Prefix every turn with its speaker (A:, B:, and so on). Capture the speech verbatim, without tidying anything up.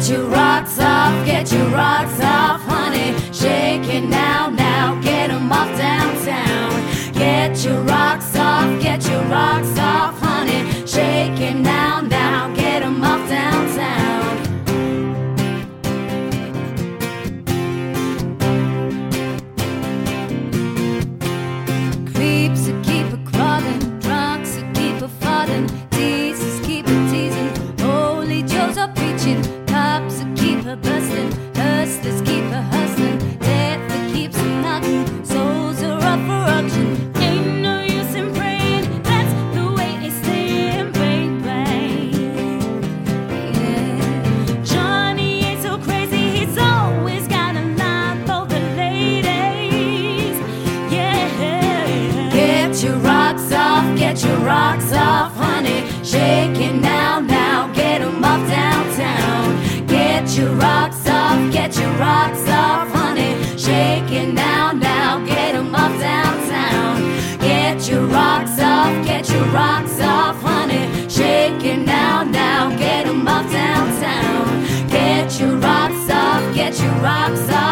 A: Get your rocks off, get your rocks off, honey. Shake it now, now, get 'em off downtown. Get your rocks off, get your rocks off, honey. Shake it now, now, get 'em off downtown. Creeps that keep a crawling, drunks that keep a falling, teasers keep a teasing, holy Joes are preaching, cops that keep her busting, hustlers keep her hustling, death that keeps her knocking, souls are up for auction. Ain't no use in praying, that's the way it's staying, baby. Yeah. Johnny ain't so crazy, he's always got a line for the ladies. Yeah. Get your rocks off, get your rocks off, honey. Shake it now, now, get 'em off downtown. Get your rocks off, get your rocks off, honey. Shake it now, now, get 'em off downtown. Get your rocks off, get your rocks off, honey. Shake it now, now, get 'em off downtown. Get your rocks off, get your rocks off.